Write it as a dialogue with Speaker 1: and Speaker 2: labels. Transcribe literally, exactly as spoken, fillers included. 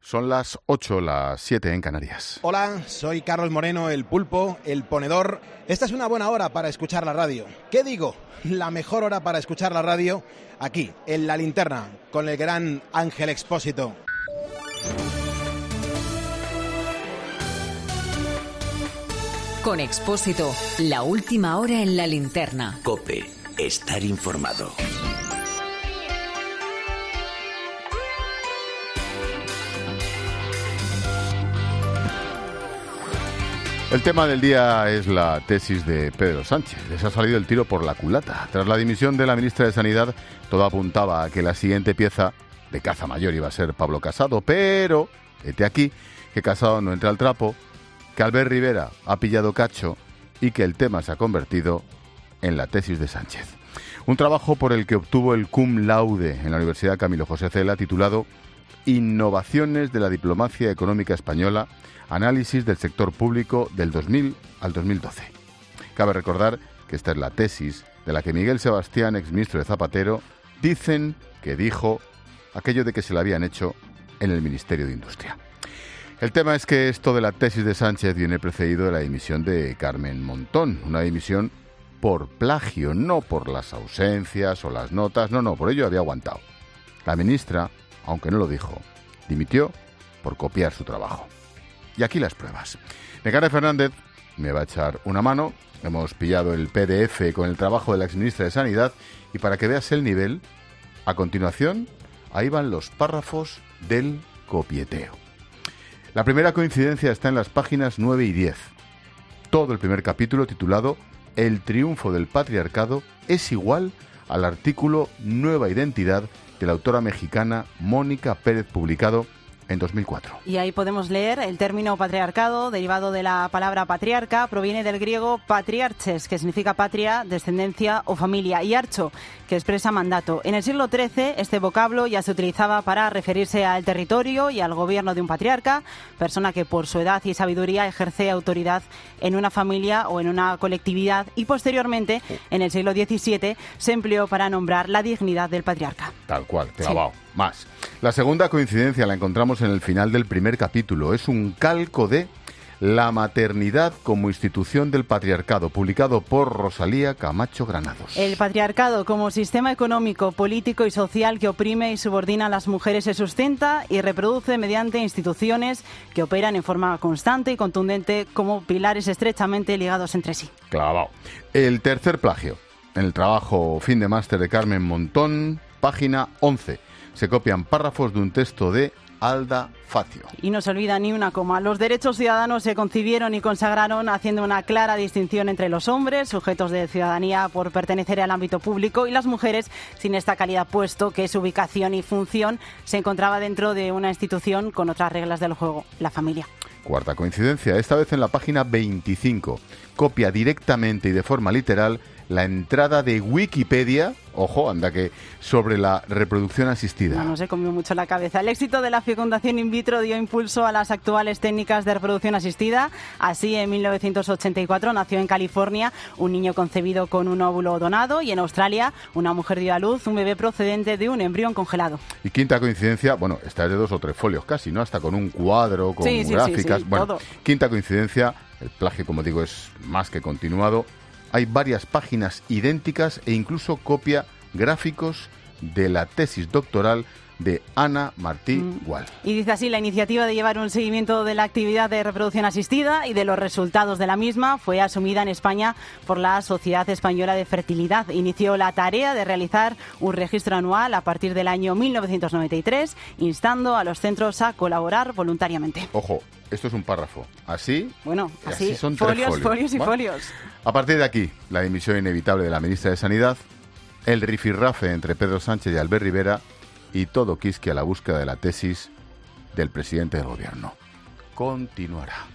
Speaker 1: Son las ocho, las siete en Canarias.
Speaker 2: Hola, soy Carlos Moreno, el pulpo, el ponedor. Esta es una buena hora para escuchar la radio. ¿Qué digo? La mejor hora para escuchar la radio aquí, en La Linterna, con el gran Ángel Expósito.
Speaker 3: Con Expósito, la última hora en La Linterna.
Speaker 4: COPE, estar informado.
Speaker 1: El tema del día es la tesis de Pedro Sánchez. Les ha salido el tiro por la culata. Tras la dimisión de la ministra de Sanidad, todo apuntaba a que la siguiente pieza de caza mayor iba a ser Pablo Casado, pero hete aquí que Casado no entra al trapo, que Albert Rivera ha pillado cacho y que el tema se ha convertido en la tesis de Sánchez. Un trabajo por el que obtuvo el cum laude en la Universidad Camilo José Cela, titulado Innovaciones de la diplomacia económica española, análisis del sector público del dos mil al dos mil doce. Cabe recordar que esta es la tesis de la que Miguel Sebastián, exministro de Zapatero, dicen que dijo aquello de que se la habían hecho en el Ministerio de Industria. El tema es que esto de la tesis de Sánchez viene precedido de la dimisión de Carmen Montón, una dimisión por plagio, no por las ausencias o las notas, no, no, por ello había aguantado. La ministra, aunque no lo dijo, dimitió por copiar su trabajo. Y aquí las pruebas. Nekane Fernández me va a echar una mano. Hemos pillado el P D F con el trabajo de la exministra de Sanidad y para que veas el nivel, a continuación, ahí van los párrafos del copieteo. La primera coincidencia está en las páginas nueve y diez. Todo el primer capítulo, titulado El triunfo del patriarcado, es igual al artículo Nueva Identidad de la autora mexicana Mónica Pérez, publicado en dos mil cuatro.
Speaker 5: Y ahí podemos leer el término patriarcado, derivado de la palabra patriarca, proviene del griego patriarches, que significa patria, descendencia o familia, y archo, que expresa mandato. En el siglo trece, este vocablo ya se utilizaba para referirse al territorio y al gobierno de un patriarca, persona que por su edad y sabiduría ejerce autoridad en una familia o en una colectividad, y posteriormente, en el siglo diecisiete, se empleó para nombrar la dignidad del patriarca.
Speaker 1: Tal cual, clavado. Sí. Más. La segunda coincidencia la encontramos en el final del primer capítulo. Es un calco de La maternidad como institución del patriarcado, publicado por Rosalía Camacho Granados.
Speaker 5: El patriarcado como sistema económico, político y social que oprime y subordina a las mujeres se sustenta y reproduce mediante instituciones que operan en forma constante y contundente como pilares estrechamente ligados entre sí.
Speaker 1: Clavado. El tercer plagio. En el trabajo fin de máster de Carmen Montón, página once. Se copian párrafos de un texto de Alda Facio.
Speaker 5: Y no se olvida ni una coma. Los derechos ciudadanos se concibieron y consagraron haciendo una clara distinción entre los hombres, sujetos de ciudadanía por pertenecer al ámbito público, y las mujeres sin esta calidad, puesto que su ubicación y función se encontraba dentro de una institución con otras reglas del juego, la familia.
Speaker 1: Cuarta coincidencia, esta vez en la página veinticinco. Copia directamente y de forma literal la entrada de Wikipedia, ojo, anda que, sobre la reproducción asistida.
Speaker 5: No, no se comió mucho la cabeza. El éxito de la fecundación in vitro dio impulso a las actuales técnicas de reproducción asistida. Así, en mil novecientos ochenta y cuatro nació en California un niño concebido con un óvulo donado, y en Australia una mujer dio a luz un bebé procedente de un embrión congelado.
Speaker 1: Y quinta coincidencia, bueno, esta es de dos o tres folios casi, ¿no? Hasta con un cuadro, con
Speaker 5: sí, sí,
Speaker 1: gráficas.
Speaker 5: Sí, sí,
Speaker 1: bueno,
Speaker 5: todo.
Speaker 1: Quinta coincidencia, el plagio, como digo, es más que continuado. Hay varias páginas idénticas e incluso copia gráficos de la tesis doctoral de Ana Martí mm. Gual.
Speaker 5: Y dice así: la iniciativa de llevar un seguimiento de la actividad de reproducción asistida y de los resultados de la misma fue asumida en España por la Sociedad Española de Fertilidad. Inició la tarea de realizar un registro anual a partir del año mil novecientos noventa y tres, instando a los centros a colaborar voluntariamente.
Speaker 1: Ojo, esto es un párrafo. Así,
Speaker 5: bueno, así,
Speaker 1: así son
Speaker 5: folios,
Speaker 1: tres folios,
Speaker 5: folios y
Speaker 1: ¿vale?
Speaker 5: folios.
Speaker 1: A partir de aquí, la dimisión inevitable de la ministra de Sanidad, el rifirrafe entre Pedro Sánchez y Albert Rivera, y todo quisque a la búsqueda de la tesis del presidente del gobierno. Continuará.